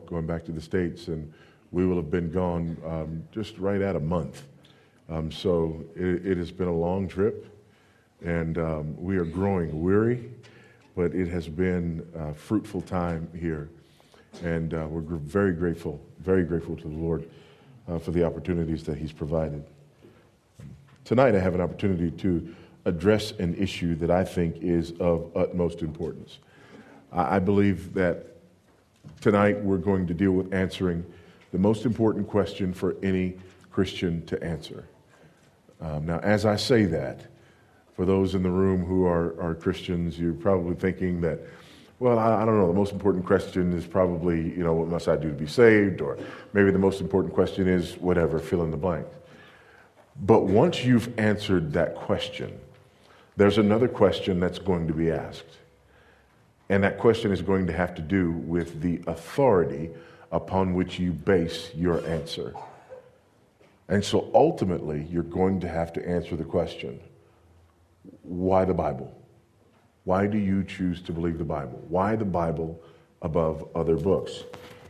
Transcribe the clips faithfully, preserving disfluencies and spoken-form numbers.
going back to the States, and we will have been gone um, just right at a month. Um, so it, it has been a long trip, and um, we are growing weary, but it has been a fruitful time here. And uh, we're gr- very grateful, very grateful to the Lord uh, for the opportunities that He's provided. Tonight I have an opportunity to address an issue that I think is of utmost importance. I, I believe that tonight we're going to deal with answering the most important question for any Christian to answer. Um, now, as I say that, for those in the room who are, are Christians, you're probably thinking that, well, I, I don't know, the most important question is probably, you know, what must I do to be saved? Or maybe the most important question is whatever, fill in the blank. But once you've answered that question, there's another question that's going to be asked. And that question is going to have to do with the authority upon which you base your answer. And so ultimately, you're going to have to answer the question, why the Bible? Why do you choose to believe the Bible? Why the Bible above other books?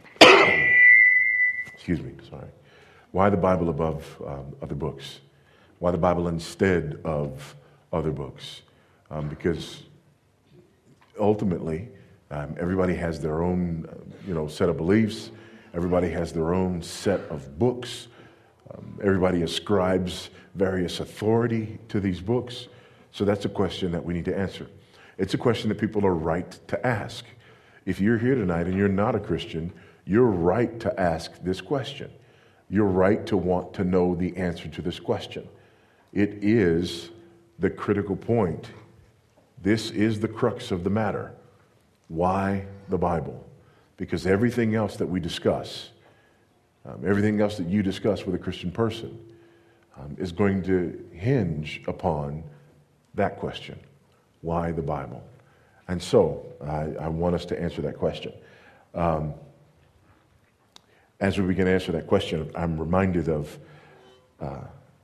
Excuse me, sorry. Why the Bible above um, other books? Why the Bible instead of other books? Um, because ultimately, um, everybody has their own, uh, you know, set of beliefs. Everybody has their own set of books. Um, everybody ascribes various authority to these books. So that's a question that we need to answer. It's a question that people are right to ask. If you're here tonight and you're not a Christian, you're right to ask this question. You're right to want to know the answer to this question. It is the critical point. This is the crux of the matter. Why the Bible? Because everything else that we discuss, um, everything else that you discuss with a Christian person, um, is going to hinge upon that question. Why the Bible? And so I, I want us to answer that question. Um, as we begin to answer that question, I'm reminded of uh,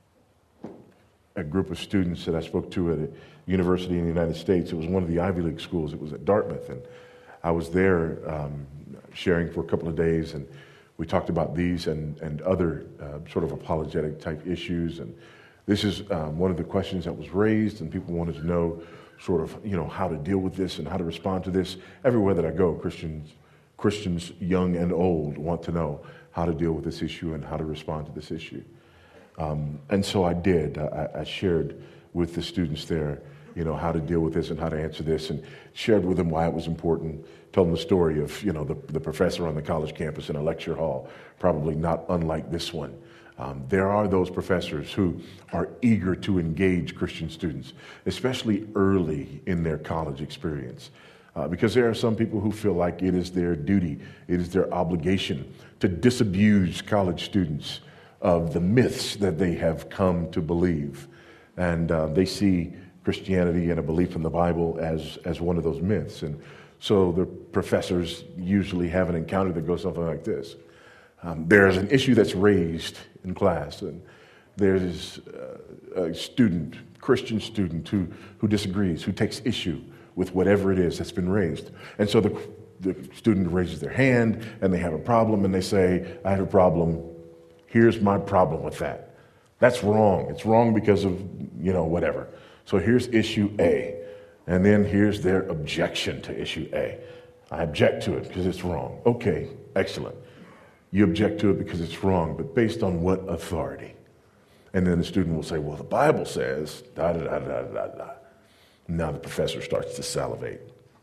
a group of students that I spoke to at a university in the United States. It was one of the Ivy League schools. It was at Dartmouth, and I was there um, sharing for a couple of days, and we talked about these and, and other uh, sort of apologetic type issues. And this is um, one of the questions that was raised, and people wanted to know sort of, you know, how to deal with this and how to respond to this. Everywhere that I go, Christians, Christians young and old want to know how to deal with this issue and how to respond to this issue. Um, and so I did. I, I shared with the students there, you know, how to deal with this and how to answer this, and shared with them why it was important. Told them the story of, you know, the, the professor on the college campus in a lecture hall, probably not unlike this one. Um, there are those professors who are eager to engage Christian students, especially early in their college experience, uh, because there are some people who feel like it is their duty, it is their obligation to disabuse college students of the myths that they have come to believe. And uh, they see Christianity and a belief in the Bible as, as one of those myths. And so the professors usually have an encounter that goes something like this. Um, there's an issue that's raised in class, and there's uh, a student, Christian student, who, who disagrees, who takes issue with whatever it is that's been raised. And so the, the student raises their hand, and they have a problem, and they say, I have a problem. Here's my problem with that. That's wrong. It's wrong because of, you know, whatever. So here's issue A. And then here's their objection to issue A. I object to it because it's wrong. Okay, excellent. You object to it because it's wrong, but based on what authority? And then the student will say, well, the Bible says, da da da da da da. Now the professor starts to salivate.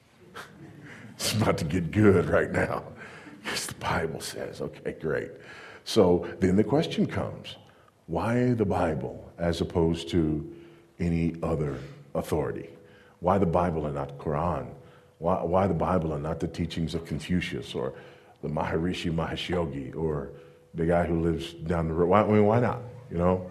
It's about to get good right now. Yes, the Bible says, okay, great. So then the question comes, why the Bible as opposed to any other authority? Why the Bible and not Quran? Why, why the Bible and not the teachings of Confucius or the Maharishi Mahesh Yogi or the guy who lives down the road? Why, I mean, why not, you know?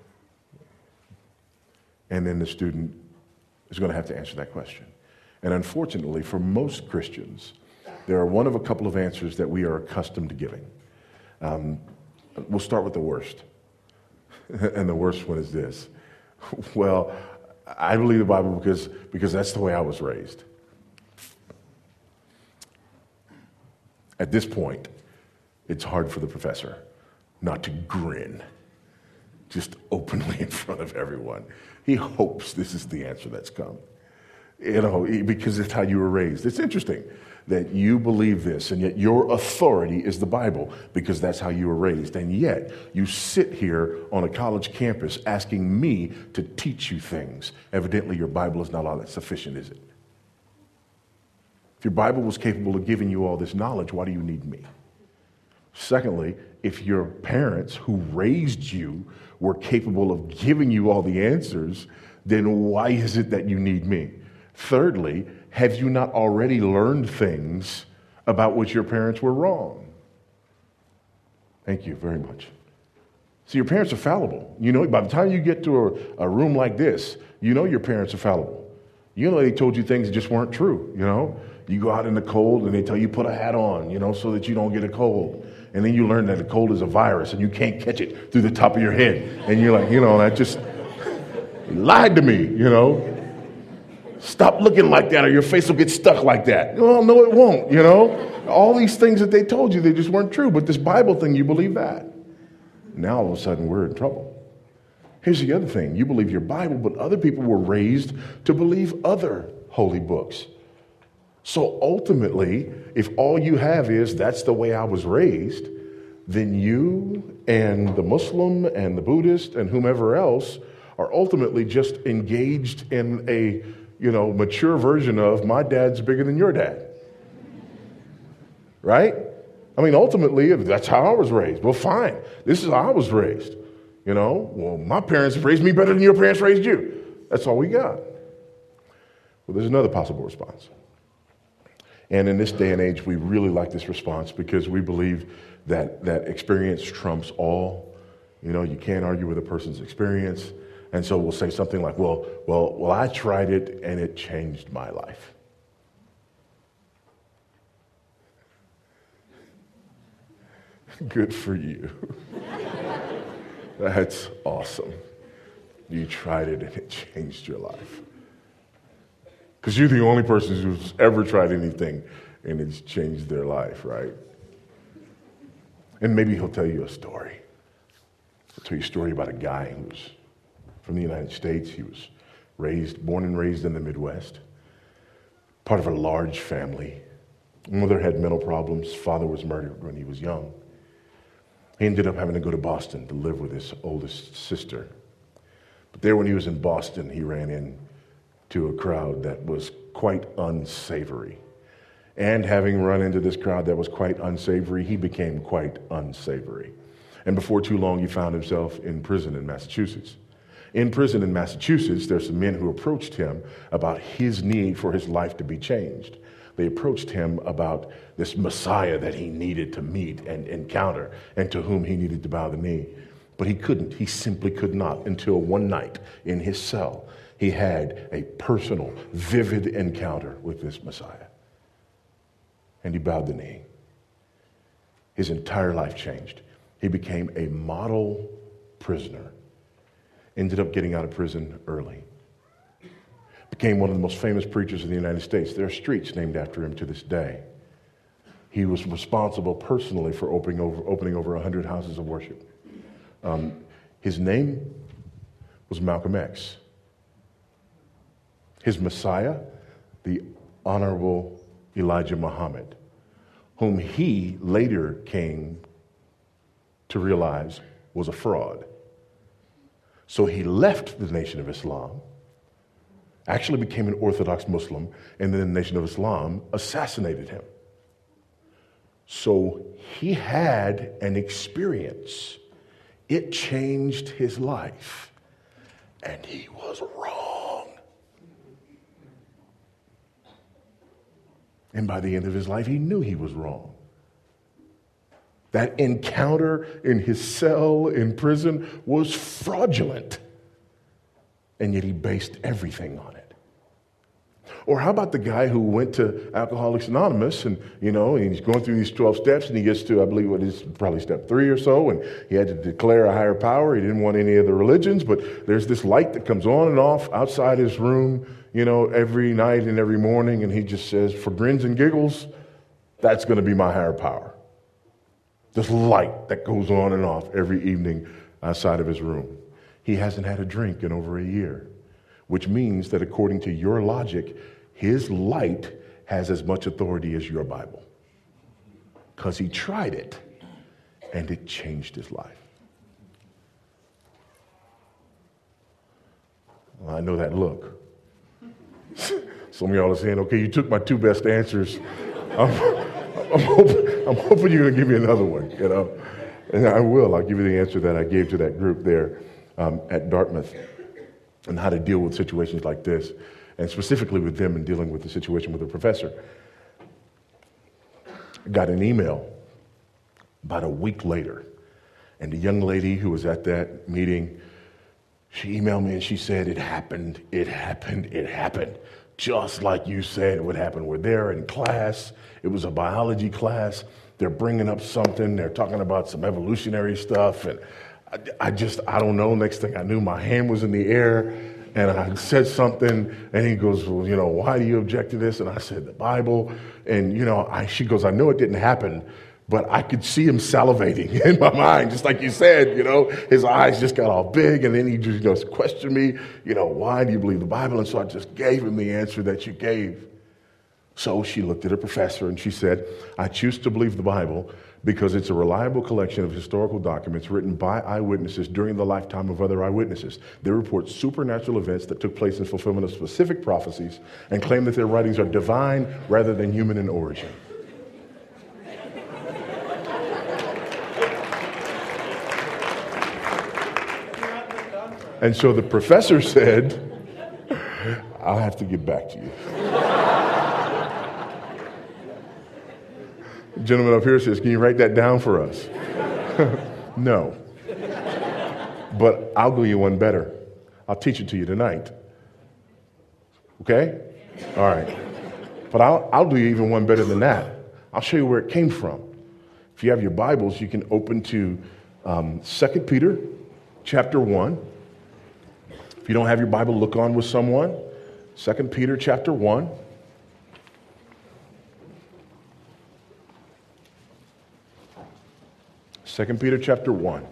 And then the student is going to have to answer that question. And unfortunately, for most Christians, there are one of a couple of answers that we are accustomed to giving. Um, we'll start with the worst. And the worst one is this. Well, I believe the Bible because, because that's the way I was raised. At this point, it's hard for the professor not to grin just openly in front of everyone. He hopes this is the answer that's come. You know, because it's how you were raised. It's interesting that you believe this, and yet your authority is the Bible because that's how you were raised. And yet you sit here on a college campus asking me to teach you things. Evidently, your Bible is not all that sufficient, is it? If your Bible was capable of giving you all this knowledge, why do you need me? Secondly, if your parents who raised you were capable of giving you all the answers, then why is it that you need me? Thirdly, have you not already learned things about which your parents were wrong? Thank you very much. See, your parents are fallible. You know, by the time you get to a, a room like this, you know your parents are fallible. You know they told you things that just weren't true, you know? You go out in the cold and they tell you put a hat on, you know, so that you don't get a cold. And then you learn that the cold is a virus and you can't catch it through the top of your head. And you're like, you know, that just lied to me, you know? Stop looking like that or your face will get stuck like that. Well, no, it won't, you know? All these things that they told you, they just weren't true. But this Bible thing, you believe that. Now all of a sudden we're in trouble. Here's the other thing. You believe your Bible, but other people were raised to believe other holy books. So ultimately, if all you have is that's the way I was raised, then you and the Muslim and the Buddhist and whomever else are ultimately just engaged in a, you know, mature version of my dad's bigger than your dad. Right? I mean, ultimately, that's how I was raised. Well, fine. This is how I was raised. You know, well, my parents raised me better than your parents raised you. That's all we got. Well, there's another possible response. And in this day and age, we really like this response because we believe that, that experience trumps all. You know, you can't argue with a person's experience. And so we'll say something like, well, well, well, I tried it and it changed my life. Good for you. That's awesome. You tried it and it changed your life. Because you're the only person who's ever tried anything and it's changed their life, right? And maybe he'll tell you a story. He'll tell you a story about a guy who was from the United States. He was raised, born and raised in the Midwest, part of a large family. Mother had mental problems. Father was murdered when he was young. He ended up having to go to Boston to live with his oldest sister. But there when he was in Boston, he ran into a crowd that was quite unsavory. And having run into this crowd that was quite unsavory, he became quite unsavory. And before too long, he found himself in prison in Massachusetts. In prison in Massachusetts, there's some men who approached him about his need for his life to be changed. They approached him about this Messiah that he needed to meet and encounter and to whom he needed to bow the knee. But he couldn't. He simply could not until one night in his cell, he had a personal, vivid encounter with this Messiah. And he bowed the knee. His entire life changed. He became a model prisoner. Ended up getting out of prison early. Became one of the most famous preachers in the United States. There are streets named after him to this day. He was responsible personally for opening over, opening over one hundred houses of worship. Um, his name was Malcolm X. His Messiah, the Honorable Elijah Muhammad, whom he later came to realize was a fraud. So he left the Nation of Islam, actually became an Orthodox Muslim, and then the Nation of Islam assassinated him. So he had an experience. It changed his life, and he was wrong. And by the end of his life, he knew he was wrong. That encounter in his cell in prison was fraudulent. And yet he based everything on it. Or how about the guy who went to Alcoholics Anonymous and, you know, and he's going through these twelve steps and he gets to, I believe, what is probably step three or so, and he had to declare a higher power. He didn't want any of the religions, but there's this light that comes on and off outside his room, you know, every night and every morning, and he just says, for grins and giggles, that's going to be my higher power. This light that goes on and off every evening outside of his room. He hasn't had a drink in over a year, which means that according to your logic, his light has as much authority as your Bible. Because he tried it, and it changed his life. Well, I know that look. Some of y'all are saying, okay, you took my two best answers. I'm, I'm, hoping, I'm hoping you're going to give me another one, you know. And I will. I'll give you the answer that I gave to that group there um, at Dartmouth and how to deal with situations like this, and specifically with them and dealing with the situation with the professor. I got an email about a week later, and the young lady who was at that meeting, she emailed me and she said, it happened, it happened, it happened. Just like you said it would happen. We're there in class. It was a biology class. They're bringing up something. They're talking about some evolutionary stuff. And I, I just, I don't know. Next thing I knew, my hand was in the air and I said something. And he goes, well, you know, why do you object to this? And I said, the Bible. And, you know, I, she goes, I know it didn't happen, but I could see him salivating in my mind, just like you said, you know, his eyes just got all big, and then he just, you know, questioned me, you know, why do you believe the Bible? And so I just gave him the answer that you gave. So she looked at her professor and she said, I choose to believe the Bible because it's a reliable collection of historical documents written by eyewitnesses during the lifetime of other eyewitnesses. They report supernatural events that took place in fulfillment of specific prophecies and claim that their writings are divine rather than human in origin. And so the professor said, I'll have to get back to you. The gentleman up here says, can you write that down for us? No. But I'll do you one better. I'll teach it to you tonight. Okay? All right. But I'll, I'll do you even one better than that. I'll show you where it came from. If you have your Bibles, you can open to um, Second Peter chapter one. If you don't have your Bible, look on with someone. Second Peter chapter one. Second Peter chapter one.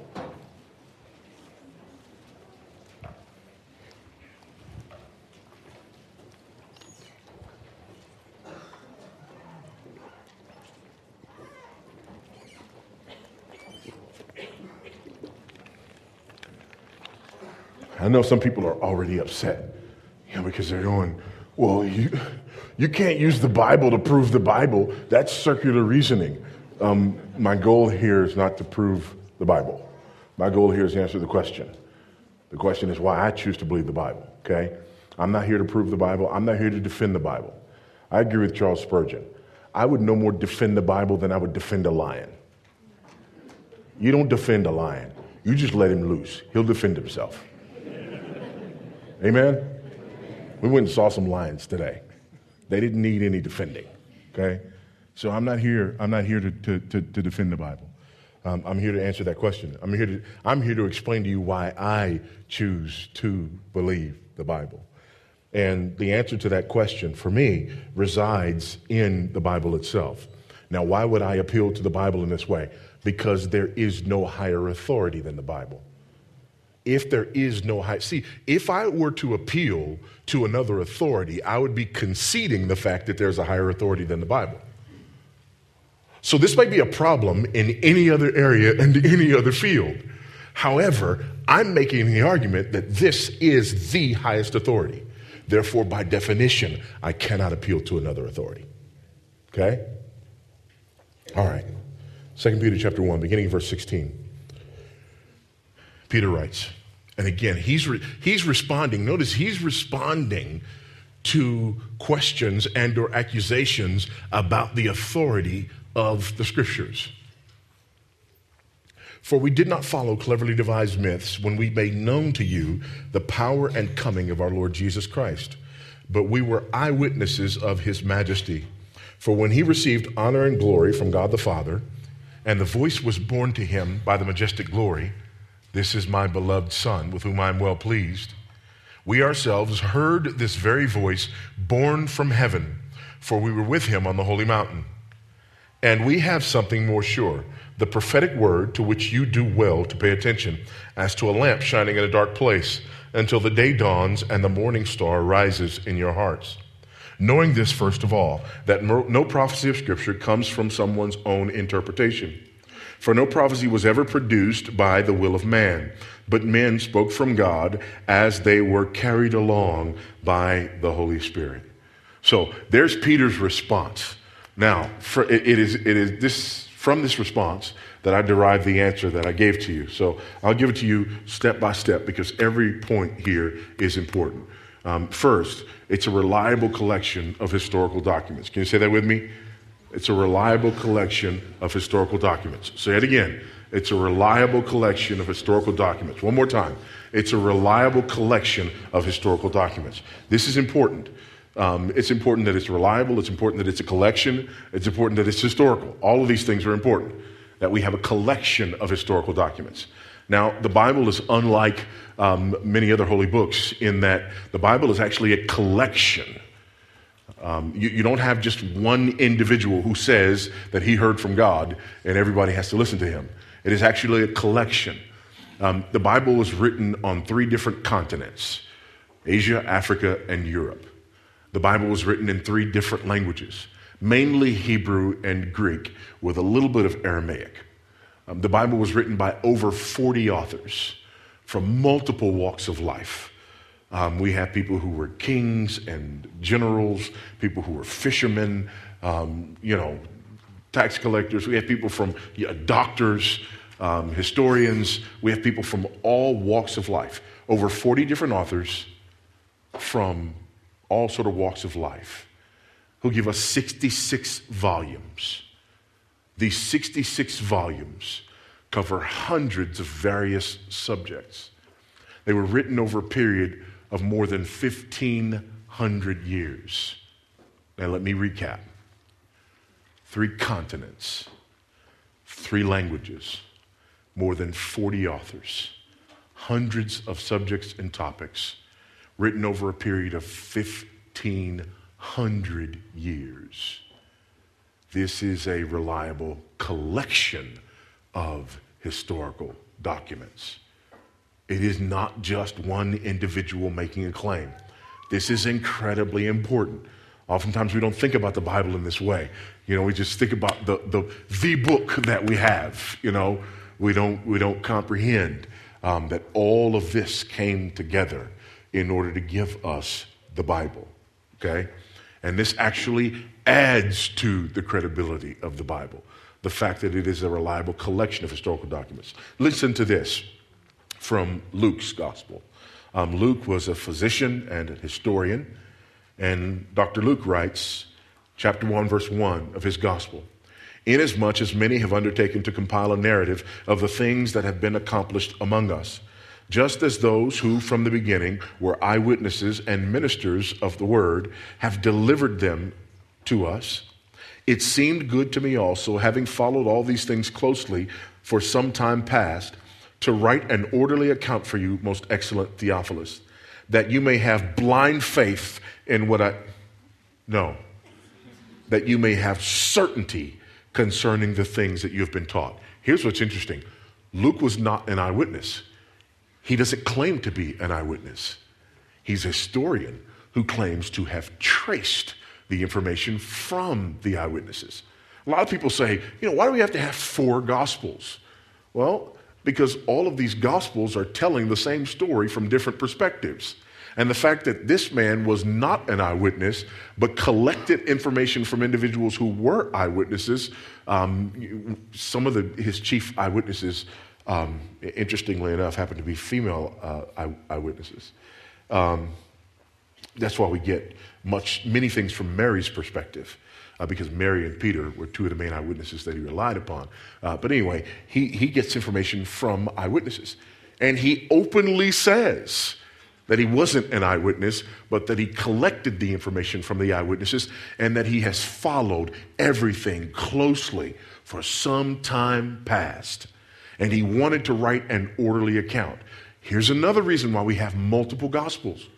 I know some people are already upset, you know, because they're going, well, you, you can't use the Bible to prove the Bible. That's circular reasoning. Um, my goal here is not to prove the Bible. My goal here is to answer the question. The question is why I choose to believe the Bible, okay? I'm not here to prove the Bible. I'm not here to defend the Bible. I agree with Charles Spurgeon. I would no more defend the Bible than I would defend a lion. You don't defend a lion. You just let him loose. He'll defend himself. Amen? We went and saw some lions today. They didn't need any defending, okay? So I'm not here, I'm not here to, to, to, to defend the Bible. Um, I'm here to answer that question. I'm here to, I'm here to explain to you why I choose to believe the Bible. And the answer to that question, for me, resides in the Bible itself. Now, why would I appeal to the Bible in this way? Because there is no higher authority than the Bible. If there is no high, see, if I were to appeal to another authority, I would be conceding the fact that there's a higher authority than the Bible. So this might be a problem in any other area and any other field. However, I'm making the argument that this is the highest authority. Therefore, by definition, I cannot appeal to another authority. Okay? All right. Second Peter chapter one, beginning of verse sixteen. Peter writes, and again, he's re- he's responding. Notice he's responding to questions and or accusations about the authority of the Scriptures. For we did not follow cleverly devised myths when we made known to you the power and coming of our Lord Jesus Christ, but we were eyewitnesses of his majesty. For when he received honor and glory from God the Father, and the voice was borne to him by the majestic glory, this is my beloved Son, with whom I am well pleased, we ourselves heard this very voice borne from heaven, for we were with him on the holy mountain. And we have something more sure, the prophetic word to which you do well to pay attention, as to a lamp shining in a dark place, until the day dawns and the morning star rises in your hearts. Knowing this, first of all, that no prophecy of Scripture comes from someone's own interpretation. For no prophecy was ever produced by the will of man, but men spoke from God as they were carried along by the Holy Spirit. So there's Peter's response. Now, for, it, it is it is this from this response that I derive the answer that I gave to you. So I'll give it to you step by step because every point here is important. Um, first, it's a reliable collection of historical documents. Can you say that with me? It's a reliable collection of historical documents. Say it again. It's a reliable collection of historical documents. One more time. It's a reliable collection of historical documents. This is important. Um, it's important that it's reliable. It's important that it's a collection. It's important that it's historical. All of these things are important, that we have a collection of historical documents. Now, the Bible is unlike um, many other holy books in that the Bible is actually a collection. Um, you, you don't have just one individual who says that he heard from God and everybody has to listen to him. It is actually a collection. Um, the Bible was written on three different continents, Asia, Africa, and Europe. The Bible was written in three different languages, mainly Hebrew and Greek, with a little bit of Aramaic. Um, the Bible was written by over forty authors from multiple walks of life. Um, we have people who were kings and generals, people who were fishermen, um, you know, tax collectors. We have people from yeah, doctors, um, historians. We have people from all walks of life. Over forty different authors from all sort of walks of life who give us sixty-six volumes. These sixty-six volumes cover hundreds of various subjects. They were written over a period of more than fifteen hundred years. Now let me recap. Three continents, three languages, more than forty authors, hundreds of subjects and topics, written over a period of fifteen hundred years. This is a reliable collection of historical documents. It is not just one individual making a claim. This is incredibly important. Oftentimes we don't think about the Bible in this way. You know, we just think about the the, the book that we have. You know, we don't we don't comprehend um, that all of this came together in order to give us the Bible. Okay, and this actually adds to the credibility of the Bible, the fact that it is a reliable collection of historical documents. Listen to this from Luke's gospel. Um, Luke was a physician and a historian, and Doctor Luke writes, chapter one, verse one of his gospel, "Inasmuch as many have undertaken to compile a narrative of the things that have been accomplished among us, just as those who from the beginning were eyewitnesses and ministers of the word have delivered them to us, it seemed good to me also, having followed all these things closely for some time past, to write an orderly account for you, most excellent Theophilus, that you may have blind faith in what I... No. That you may have certainty concerning the things that you have been taught." Here's what's interesting. Luke was not an eyewitness. He doesn't claim to be an eyewitness. He's a historian who claims to have traced the information from the eyewitnesses. A lot of people say, you know, why do we have to have four gospels? Well, because all of these gospels are telling the same story from different perspectives. And the fact that this man was not an eyewitness, but collected information from individuals who were eyewitnesses, um, some of the, his chief eyewitnesses, um, interestingly enough, happen to be female uh, eye, eyewitnesses. Um, that's why we get much, many things from Mary's perspective. Uh, because Mary and Peter were two of the main eyewitnesses that he relied upon. Uh, but anyway, he, he gets information from eyewitnesses. And he openly says that he wasn't an eyewitness, but that he collected the information from the eyewitnesses and that he has followed everything closely for some time past. And he wanted to write an orderly account. Here's another reason why we have multiple gospels.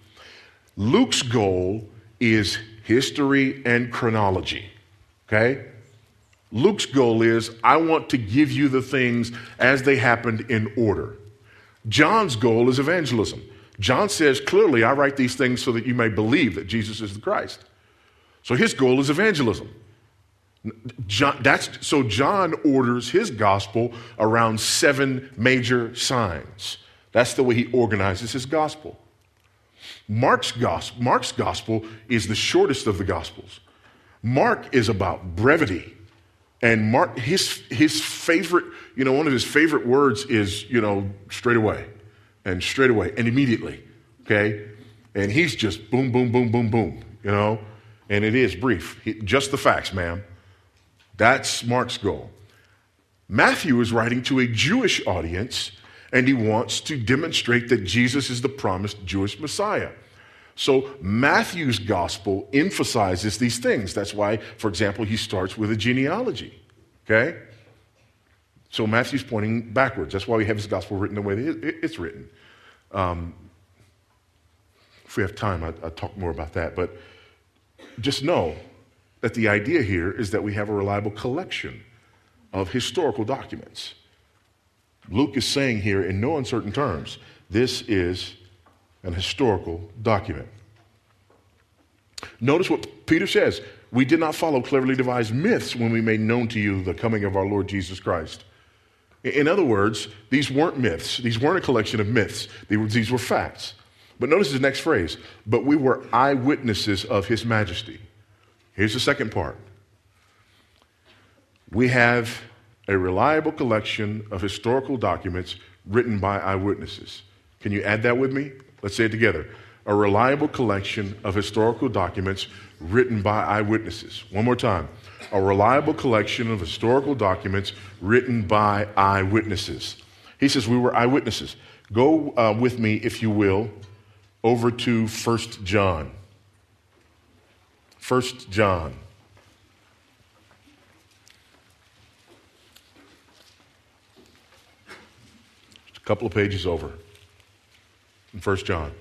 Luke's goal is history and chronology, okay? Luke's goal is, I want to give you the things as they happened in order. John's goal is evangelism. John says clearly, I write these things so that you may believe that Jesus is the Christ. So his goal is evangelism. John, that's, so John orders his gospel around seven major signs. That's the way he organizes his gospel. Mark's gospel, Mark's gospel is the shortest of the gospels. Mark is about brevity. And Mark, his, his favorite, you know, one of his favorite words is, you know, straight away and straight away and immediately, okay? And he's just boom, boom, boom, boom, boom, you know? And it is brief. He, just the facts, ma'am. That's Mark's goal. Matthew is writing to a Jewish audience, and he wants to demonstrate that Jesus is the promised Jewish Messiah. So Matthew's gospel emphasizes these things. That's why, for example, he starts with a genealogy, okay? So Matthew's pointing backwards. That's why we have his gospel written the way that it's written. Um, if we have time, I'll, I'll talk more about that. But just know that the idea here is that we have a reliable collection of historical documents. Luke is saying here in no uncertain terms, this is an historical document. Notice what Peter says. We did not follow cleverly devised myths when we made known to you the coming of our Lord Jesus Christ. In other words, these weren't myths. These weren't a collection of myths. These were facts. But notice his next phrase. But we were eyewitnesses of his majesty. Here's the second part. We have a reliable collection of historical documents written by eyewitnesses. Can you add that with me? Let's say it together. A reliable collection of historical documents written by eyewitnesses. One more time. A reliable collection of historical documents written by eyewitnesses. He says we were eyewitnesses. Go uh, with me, if you will, over to First John. First John. Just a couple of pages over in First John.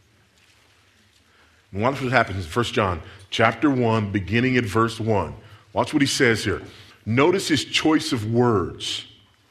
And watch what happens in First John, chapter one, beginning at verse one. Watch what he says here. Notice his choice of words.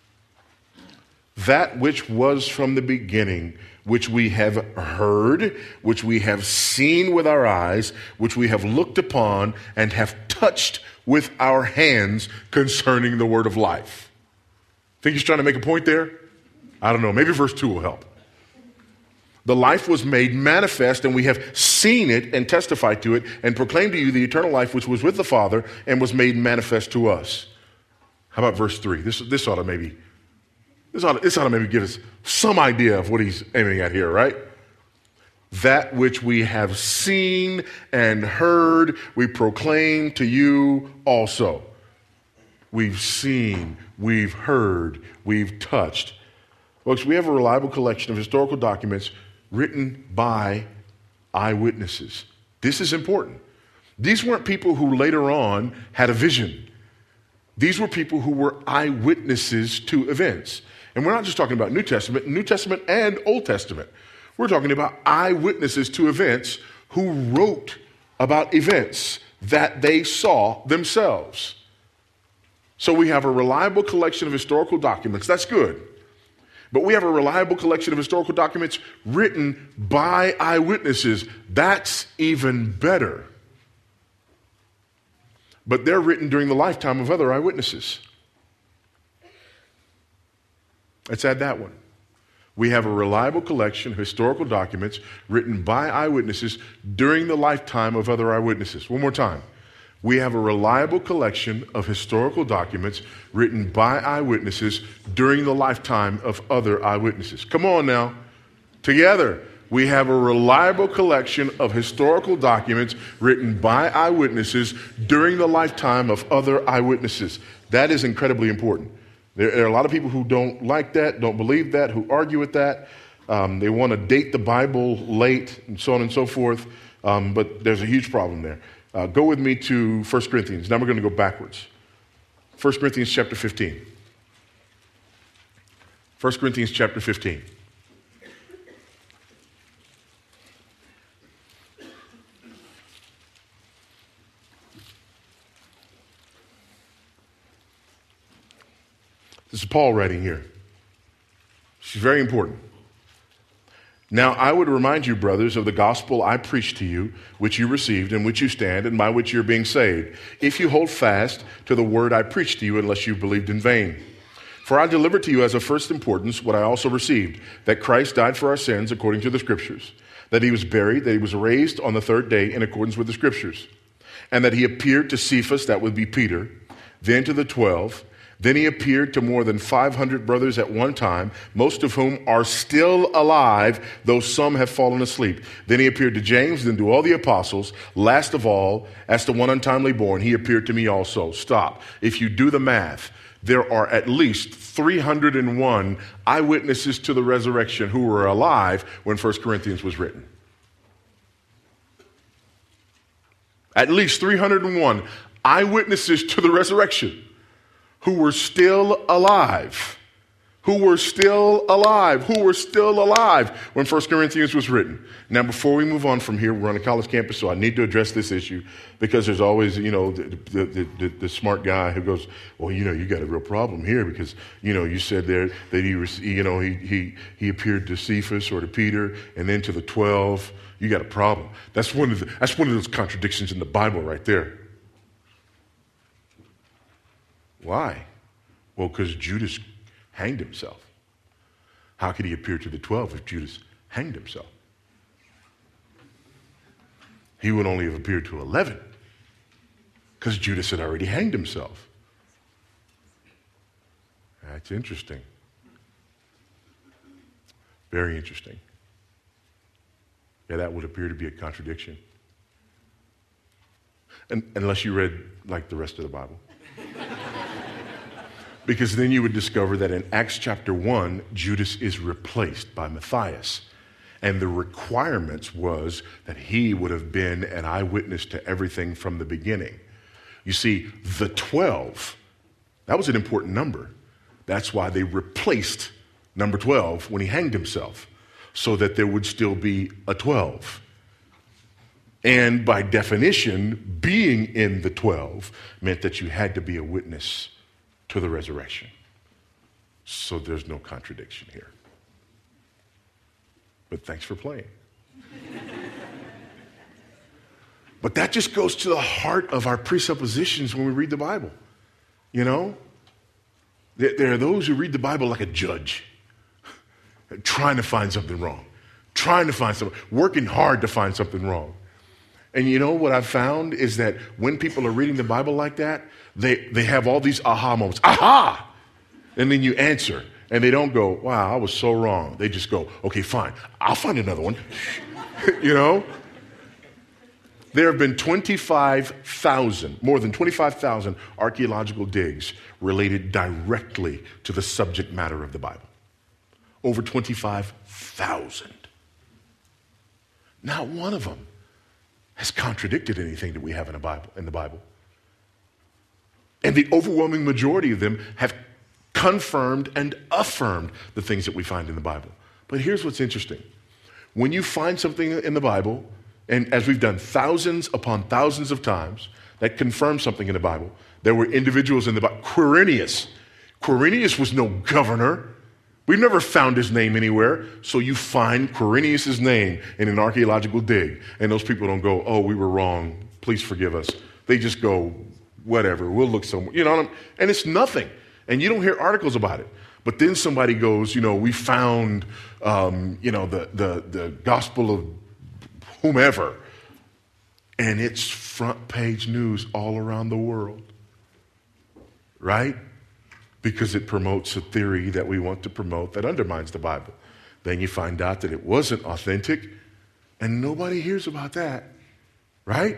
That which was from the beginning, which we have heard, which we have seen with our eyes, which we have looked upon and have touched with our hands concerning the word of life. Think he's trying to make a point there? I don't know. Maybe verse two will help. The life was made manifest, and we have seen it and testified to it and proclaimed to you the eternal life which was with the Father and was made manifest to us. How about verse three? This, this ought to maybe this ought to, this ought to maybe give us some idea of what he's aiming at here, right? That which we have seen and heard, we proclaim to you also. We've seen, we've heard, we've touched. Folks, we have a reliable collection of historical documents written by eyewitnesses. This is important. These weren't people who later on had a vision. These were people who were eyewitnesses to events. And we're not just talking about New Testament, New Testament and Old Testament. We're talking about eyewitnesses to events who wrote about events that they saw themselves. So we have a reliable collection of historical documents. That's good. But we have a reliable collection of historical documents written by eyewitnesses. That's even better. But they're written during the lifetime of other eyewitnesses. Let's add that one. We have a reliable collection of historical documents written by eyewitnesses during the lifetime of other eyewitnesses. One more time. We have a reliable collection of historical documents written by eyewitnesses during the lifetime of other eyewitnesses. Come on now. Together, we have a reliable collection of historical documents written by eyewitnesses during the lifetime of other eyewitnesses. That is incredibly important. There are a lot of people who don't like that, don't believe that, who argue with that. Um, they want to date the Bible late and so on and so forth. Um, but there's a huge problem there. Uh, go with me to First Corinthians. Now we're going to go backwards. First Corinthians chapter fifteen. First Corinthians chapter fifteen. This is Paul writing here. She's very important. Now, I would remind you, brothers, of the gospel I preached to you, which you received, in which you stand, and by which you're being saved, if you hold fast to the word I preached to you, unless you believed in vain. For I delivered to you as of first importance what I also received, that Christ died for our sins according to the Scriptures, that he was buried, that he was raised on the third day in accordance with the Scriptures, and that he appeared to Cephas, that would be Peter, then to the twelve. Then he appeared to more than five hundred brothers at one time, most of whom are still alive, though some have fallen asleep. Then he appeared to James, then to all the apostles. Last of all, as to one untimely born, he appeared to me also. Stop. If you do the math, there are at least three hundred one eyewitnesses to the resurrection who were alive when First Corinthians was written. At least three hundred one eyewitnesses to the resurrection who were still alive, who were still alive, who were still alive when First Corinthians was written. Now, before we move on from here, we're on a college campus, so I need to address this issue because there's always, you know, the, the, the, the, the smart guy who goes, well, you know, you got a real problem here because, you know, you said there that he was, you know, he, he, he appeared to Cephas or to Peter and then to the twelve. You got a problem. That's one of the, that's one of those contradictions in the Bible right there. Why? Well, because Judas hanged himself. How could he appear to the twelve if Judas hanged himself? He would only have appeared to eleven because Judas had already hanged himself. That's interesting. Very interesting. Yeah, that would appear to be a contradiction. And, unless you read like the rest of the Bible. Because then you would discover that in Acts chapter one, Judas is replaced by Matthias. And the requirements was that he would have been an eyewitness to everything from the beginning. You see, the twelve, that was an important number. That's why they replaced number twelve when he hanged himself, so that there would still be a twelve. And by definition, being in the twelve meant that you had to be a witness to the resurrection. So there's no contradiction here. But thanks for playing. But that just goes to the heart of our presuppositions when we read the Bible. You know? There are those who read the Bible like a judge, trying to find something wrong, trying to find something, working hard to find something wrong. And you know what I've found is that when people are reading the Bible like that, they, they have all these aha moments. Aha! And then you answer. And they don't go, wow, I was so wrong. They just go, okay, fine. I'll find another one. You know? There have been twenty-five thousand, more than twenty-five thousand archaeological digs related directly to the subject matter of the Bible. Over twenty-five thousand. Not one of them has contradicted anything that we have in, a Bible, in the Bible. And the overwhelming majority of them have confirmed and affirmed the things that we find in the Bible. But here's what's interesting. When you find something in the Bible, and as we've done thousands upon thousands of times, that confirms something in the Bible, there were individuals in the Bible. Quirinius. Quirinius was no governor. We've never found his name anywhere. So you find Quirinius' name in an archaeological dig, and those people don't go, oh, we were wrong. Please forgive us. They just go, whatever, we'll look somewhere. You know, and it's nothing. And you don't hear articles about it. But then somebody goes, you know, we found, um, you know, the, the, the gospel of whomever. And it's front page news all around the world. Right? Because it promotes a theory that we want to promote that undermines the Bible. Then you find out that it wasn't authentic, and nobody hears about that. Right?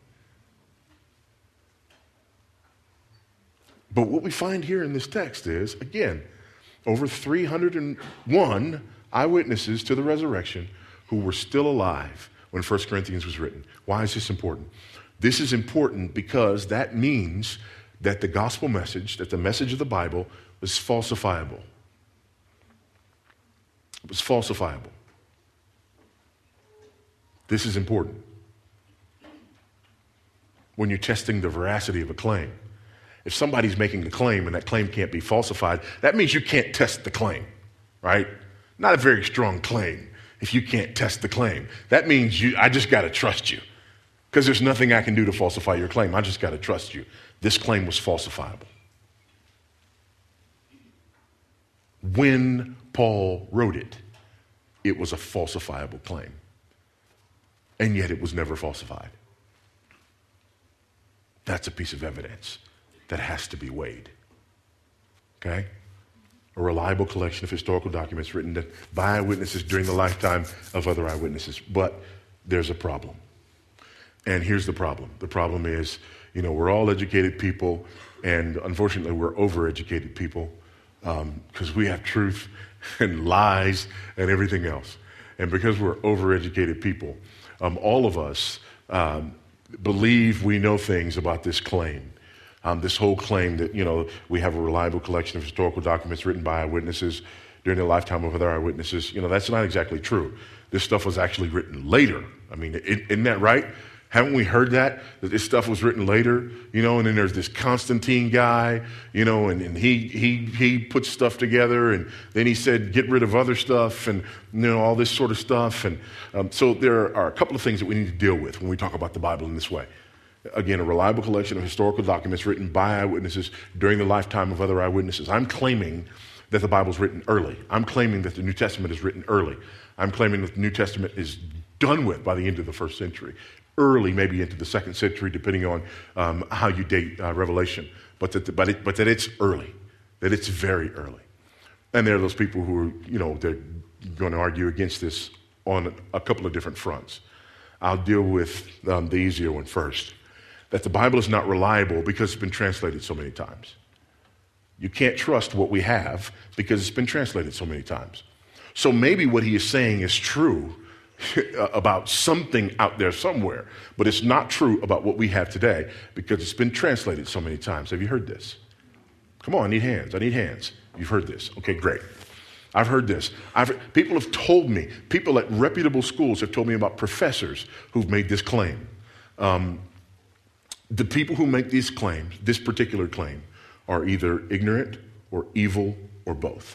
But what we find here in this text is, again, over three hundred one eyewitnesses to the resurrection who were still alive when First Corinthians was written. Why is this important? This is important because that means that the gospel message, that the message of the Bible was falsifiable. It was falsifiable. This is important when you're testing the veracity of a claim. If somebody's making a claim and that claim can't be falsified, that means you can't test the claim, right? Not a very strong claim if you can't test the claim. That means you, I just got to trust you because there's nothing I can do to falsify your claim. I just got to trust you. This claim was falsifiable. When Paul wrote it, it was a falsifiable claim. And yet it was never falsified. That's a piece of evidence that has to be weighed. Okay? A reliable collection of historical documents written by eyewitnesses during the lifetime of other eyewitnesses. But there's a problem. And here's the problem. The problem is, you know, we're all educated people, and unfortunately we're overeducated people because um, we have truth and lies and everything else. And because we're overeducated people, um, all of us um, believe we know things about this claim. Um, this whole claim that, you know, we have a reliable collection of historical documents written by eyewitnesses during the lifetime of other eyewitnesses. You know, that's not exactly true. This stuff was actually written later. I mean, isn't that right? Haven't we heard that? That this stuff was written later, you know, and then there's this Constantine guy, you know, and, and he he he puts stuff together, and then he said, get rid of other stuff, and, you know, all this sort of stuff. And um, so there are a couple of things that we need to deal with when we talk about the Bible in this way. Again, a reliable collection of historical documents written by eyewitnesses during the lifetime of other eyewitnesses. I'm claiming that the Bible's written early. I'm claiming that the New Testament is written early. I'm claiming that the New Testament is done with by the end of the first century. Early, maybe into the second century, depending on um, how you date uh, Revelation. But that, the, but, it, but that it's early, that it's very early. And there are those people who are, you know, they're going to argue against this on a couple of different fronts. I'll deal with um, the easier one first. That the Bible is not reliable because it's been translated so many times. You can't trust what we have because it's been translated so many times. So maybe what he is saying is true about something out there somewhere, but it's not true about what we have today because it's been translated so many times. Have you heard this? Come on, I need hands. I need hands. You've heard this. Okay, great. I've heard this. I've, people have told me, people at reputable schools have told me about professors who've made this claim. Um, the people who make these claims, this particular claim, are either ignorant or evil or both.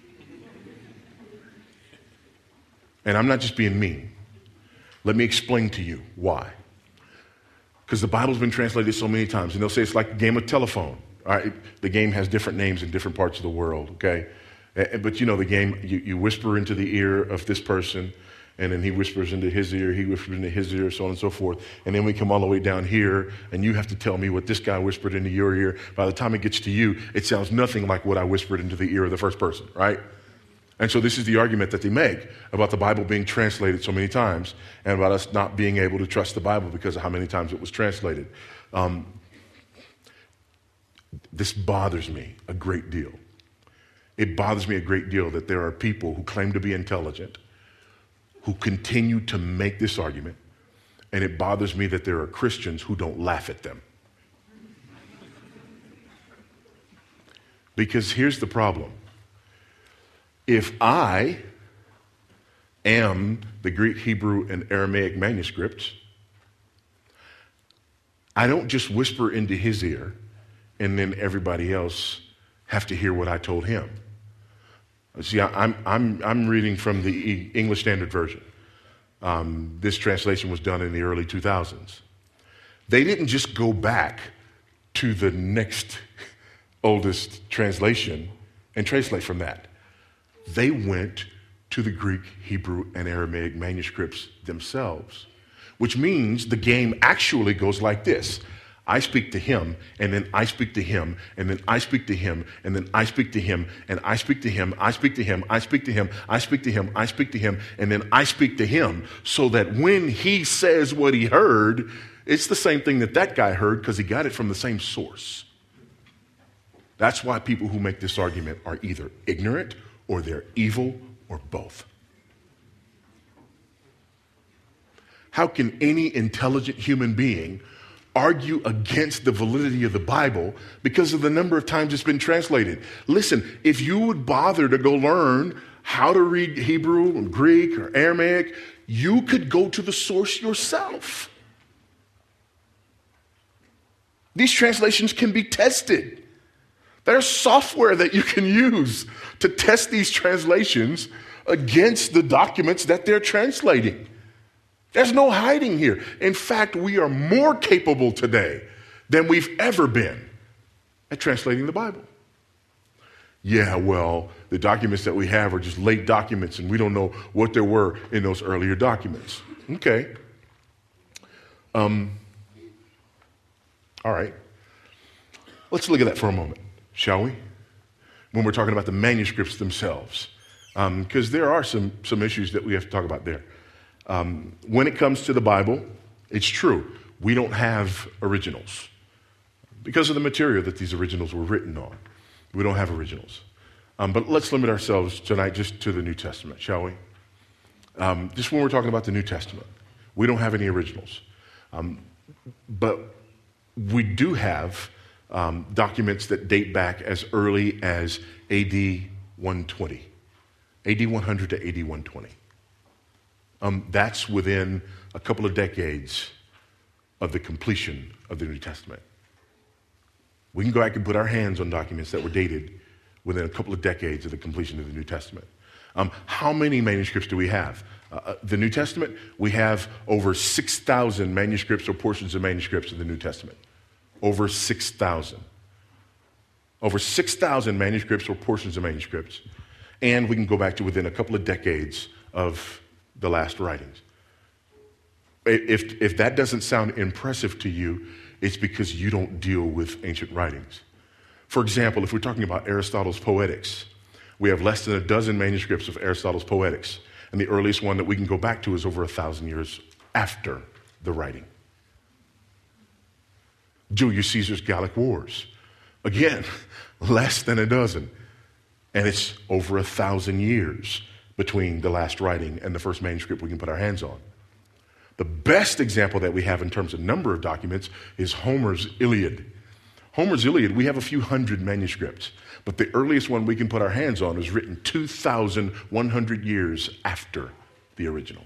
And I'm not just being mean. Let me explain to you why. Because the Bible's been translated so many times, and they'll say it's like a game of telephone. All right? The game has different names in different parts of the world, okay? But you know the game, you, you whisper into the ear of this person, and then he whispers into his ear, he whispers into his ear, so on and so forth. And then we come all the way down here, and you have to tell me what this guy whispered into your ear. By the time it gets to you, it sounds nothing like what I whispered into the ear of the first person, right? And so this is the argument that they make about the Bible being translated so many times and about us not being able to trust the Bible because of how many times it was translated. Um, this bothers me a great deal. It bothers me a great deal that there are people who claim to be intelligent who continue to make this argument, and it bothers me that there are Christians who don't laugh at them. Because here's the problem. If I am the Greek, Hebrew, and Aramaic manuscripts, I don't just whisper into his ear and then everybody else have to hear what I told him. See, I'm, I'm, I'm reading from the English Standard Version. Um, this translation was done in the early two thousands. They didn't just go back to the next oldest translation and translate from that. They went to the Greek, Hebrew, and Aramaic manuscripts themselves, which means the game actually goes like this. I speak to him, and then I speak to him, and then I speak to him, and then I speak to him, and I speak to him, I speak to him, I speak to him, I speak to him, I speak to him, and then I speak to him, so that when he says what he heard, it's the same thing that that guy heard because he got it from the same source. That's why people who make this argument are either ignorant or they're evil or both. How can any intelligent human being argue against the validity of the Bible because of the number of times it's been translated? Listen, if you would bother to go learn how to read Hebrew or Greek or Aramaic, you could go to the source yourself. These translations can be tested. There's software that you can use to test these translations against the documents that they're translating. There's no hiding here. In fact, we are more capable today than we've ever been at translating the Bible. Yeah, well, the documents that we have are just late documents and we don't know what there were in those earlier documents. Okay. Um, all right. Let's look at that for a moment, shall we? When we're talking about the manuscripts themselves, because um, there are some, some issues that we have to talk about there. Um, when it comes to the Bible, it's true, we don't have originals because of the material that these originals were written on. We don't have originals. Um, but let's limit ourselves tonight just to the New Testament, shall we? Um, just when we're talking about the New Testament, we don't have any originals. Um, but we do have um, documents that date back as early as A D one twenty, A D one hundred to A D one twenty. Um, that's within a couple of decades of the completion of the New Testament. We can go back and put our hands on documents that were dated within a couple of decades of the completion of the New Testament. Um, how many manuscripts do we have? Uh, the New Testament, we have over six thousand manuscripts or portions of manuscripts in the New Testament. Over six thousand. Over six thousand manuscripts or portions of manuscripts. And we can go back to within a couple of decades of the last writings. If, if that doesn't sound impressive to you, it's because you don't deal with ancient writings. For example, if we're talking about Aristotle's Poetics, we have less than a dozen manuscripts of Aristotle's Poetics, and the earliest one that we can go back to is over a thousand years after the writing. Julius Caesar's Gallic Wars, again, less than a dozen, and it's over a thousand years between the last writing and the first manuscript we can put our hands on. The best example that we have in terms of number of documents is Homer's Iliad. Homer's Iliad, we have a few hundred manuscripts, but the earliest one we can put our hands on was written two thousand one hundred years after the original.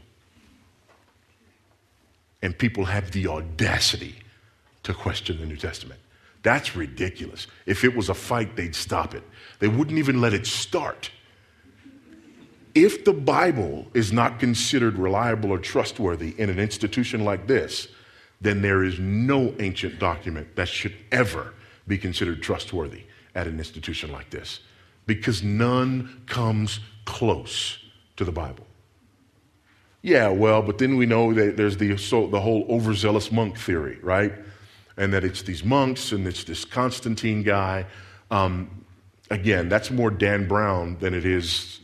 And people have the audacity to question the New Testament. That's ridiculous. If it was a fight, they'd stop it. They wouldn't even let it start. If the Bible is not considered reliable or trustworthy in an institution like this, then there is no ancient document that should ever be considered trustworthy at an institution like this, because none comes close to the Bible. Yeah, well, but then we know that there's the, so, the whole overzealous monk theory, right? And that it's these monks and it's this Constantine guy. Um, again, that's more Dan Brown than it is,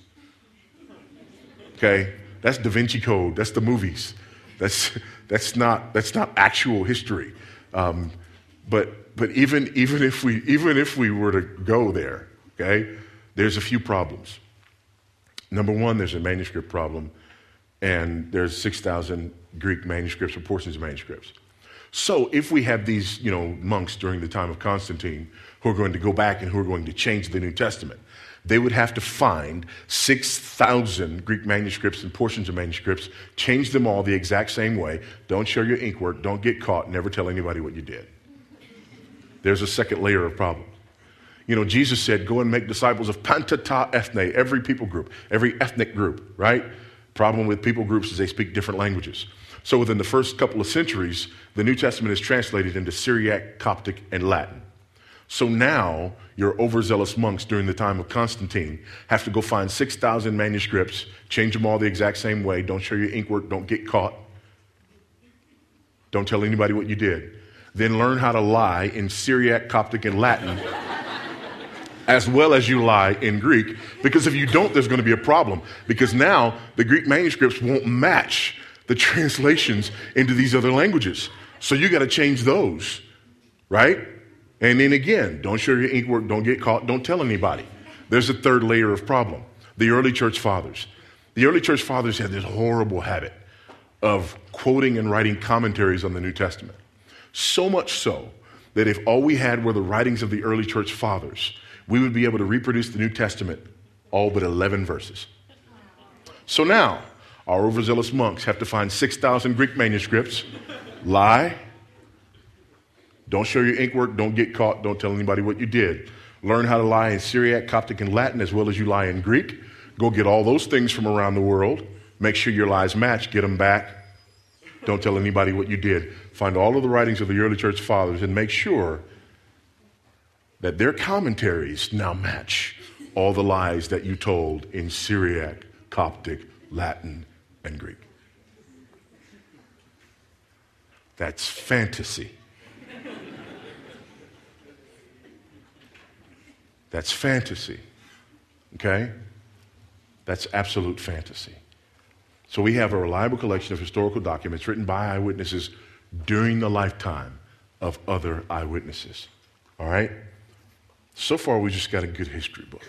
okay? That's Da Vinci Code. That's the movies. That's that's not that's not actual history. Um, but but even even if we even if we were to go there, okay, there's a few problems. Number one, there's a manuscript problem, and there's six thousand Greek manuscripts or portions of manuscripts. So if we have these, you know, monks during the time of Constantine who are going to go back and who are going to change the New Testament, they would have to find six thousand Greek manuscripts and portions of manuscripts, change them all the exact same way. Don't show your ink work. Don't get caught. Never tell anybody what you did. There's a second layer of problem. You know, Jesus said, go and make disciples of pantata ethne, every people group, every ethnic group, right? Problem with people groups is they speak different languages. So within the first couple of centuries, the New Testament is translated into Syriac, Coptic, and Latin. So now your overzealous monks during the time of Constantine have to go find six thousand manuscripts, change them all the exact same way, don't show your ink work, don't get caught, don't tell anybody what you did, then learn how to lie in Syriac, Coptic, and Latin, as well as you lie in Greek, because if you don't, there's going to be a problem, because now the Greek manuscripts won't match the translations into these other languages. So you got to change those, right? And then again, don't show your ink work, don't get caught, don't tell anybody. There's a third layer of problem. The early church fathers. The early church fathers had this horrible habit of quoting and writing commentaries on the New Testament. So much so that if all we had were the writings of the early church fathers, we would be able to reproduce the New Testament all but eleven verses. So now, our overzealous monks have to find six thousand Greek manuscripts, lie, Don't show your ink work. Don't get caught. Don't tell anybody what you did. Learn how to lie in Syriac, Coptic, and Latin as well as you lie in Greek. Go get all those things from around the world. Make sure your lies match. Get them back. Don't tell anybody what you did. Find all of the writings of the early church fathers and make sure that their commentaries now match all the lies that you told in Syriac, Coptic, Latin, and Greek. That's fantasy. That's fantasy. Okay? That's absolute fantasy. So we have a reliable collection of historical documents written by eyewitnesses during the lifetime of other eyewitnesses. All right? So far, we just got a good history book.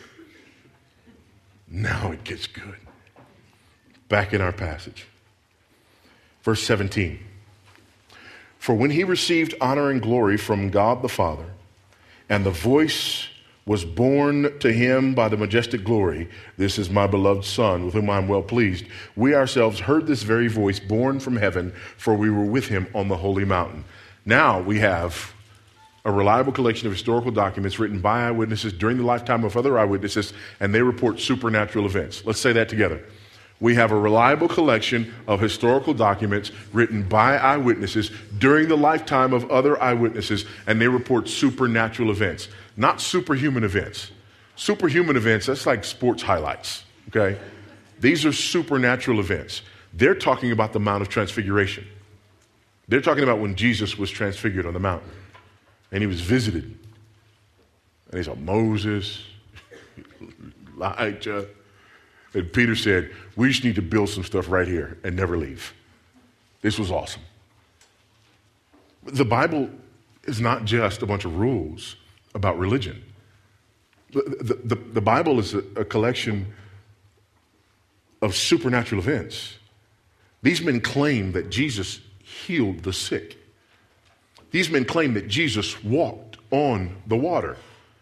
Now it gets good. Back in our passage. Verse seventeen. For when he received honor and glory from God the Father, and the voice was borne to him by the majestic glory, this is my beloved Son, with whom I am well pleased. We ourselves heard this very voice borne from heaven, for we were with him on the holy mountain. Now we have a reliable collection of historical documents written by eyewitnesses during the lifetime of other eyewitnesses, and they report supernatural events. Let's say that together. We have a reliable collection of historical documents written by eyewitnesses during the lifetime of other eyewitnesses, and they report supernatural events, not superhuman events. Superhuman events, that's like sports highlights, okay? These are supernatural events. They're talking about the Mount of Transfiguration. They're talking about when Jesus was transfigured on the mountain, and he was visited. And he saw Moses, Elijah, and Peter said, we just need to build some stuff right here and never leave. This was awesome. The Bible is not just a bunch of rules about religion. The, the, the, the Bible is a, a collection of supernatural events. These men claim that Jesus healed the sick. These men claim that Jesus walked on the water.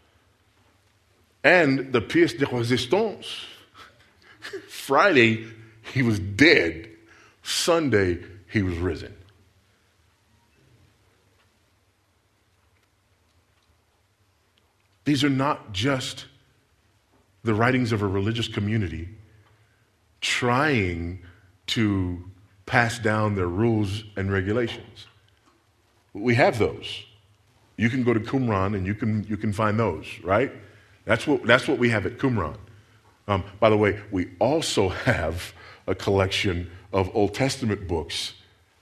And the pièce de résistance, Friday, he was dead. Sunday, he was risen. These are not just the writings of a religious community trying to pass down their rules and regulations. We have those. You can go to Qumran and you can you can find those, right? That's what that's what we have at Qumran. Um, by the way, we also have a collection of Old Testament books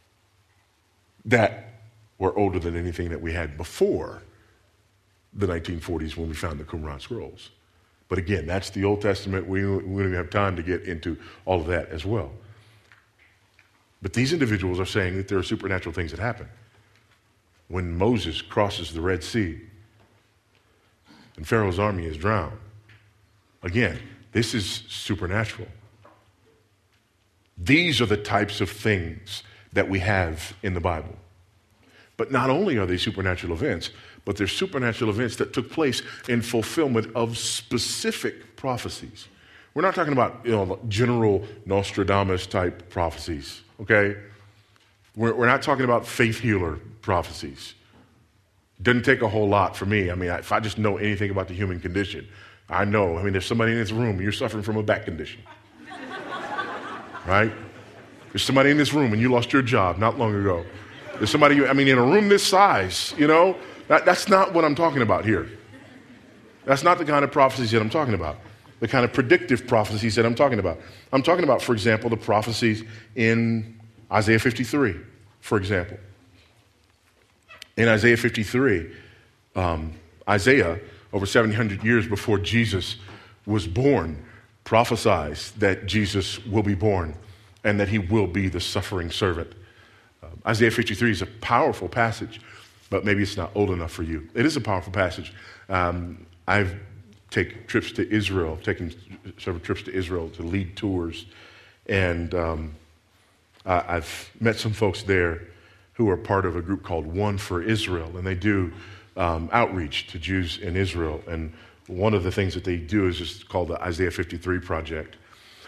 that were older than anything that we had before the nineteen forties when we found the Qumran scrolls. But again, that's the Old Testament. We, we don't even have time to get into all of that as well. But these individuals are saying that there are supernatural things that happen. When Moses crosses the Red Sea and Pharaoh's army is drowned, again, this is supernatural. These are the types of things that we have in the Bible. But not only are they supernatural events, but they're supernatural events that took place in fulfillment of specific prophecies. We're not talking about, you know, general Nostradamus type prophecies, okay? We're, we're not talking about faith healer prophecies. Doesn't take a whole lot for me. I mean, if I just know anything about the human condition, I know. I mean, there's somebody in this room and you're suffering from a back condition, right? There's somebody in this room and you lost your job not long ago. There's somebody, I mean, in a room this size, you know, that, that's not what I'm talking about here. That's not the kind of prophecies that I'm talking about, the kind of predictive prophecies that I'm talking about. I'm talking about, for example, the prophecies in Isaiah fifty-three, for example. In Isaiah fifty-three, um, Isaiah, over seven hundred years before Jesus was born, prophesies that Jesus will be born and that he will be the suffering servant. Uh, Isaiah fifty-three is a powerful passage, but maybe it's not old enough for you. It is a powerful passage. Um, I've taken trips to Israel, I've taken several trips to Israel to lead tours, and um, I, I've met some folks there who are part of a group called One for Israel, and they do um, outreach to Jews in Israel. And one of the things that they do is just called the Isaiah fifty-three Project.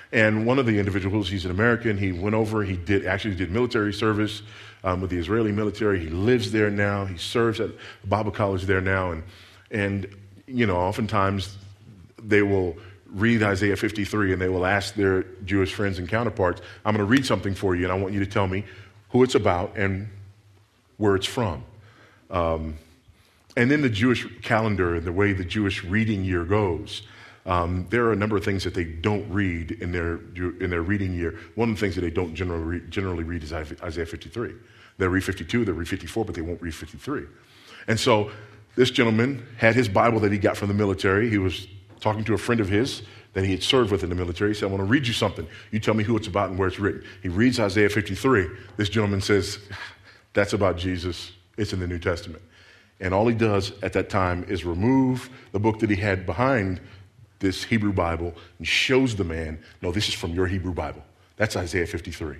And one of the individuals, he's an American, he went over, he did actually did military service um, with the Israeli military. He lives there now. He serves at Bible college there now. And, and you know, oftentimes they will read Isaiah fifty-three and they will ask their Jewish friends and counterparts, I'm going to read something for you and I want you to tell me who it's about and where it's from. Um, and in the Jewish calendar and the way the Jewish reading year goes, um, there are a number of things that they don't read in their in their reading year. One of the things that they don't generally read, generally read is Isaiah fifty-three. They'll read fifty-two, they'll read fifty-four, but they won't read fifty-three. And so this gentleman had his Bible that he got from the military. He was talking to a friend of his that he had served with in the military. He said, I want to read you something. You tell me who it's about and where it's written. He reads Isaiah fifty-three. This gentleman says, that's about Jesus. It's in the New Testament. And all he does at that time is remove the book that he had behind this Hebrew Bible and shows the man, no, this is from your Hebrew Bible. That's Isaiah fifty-three.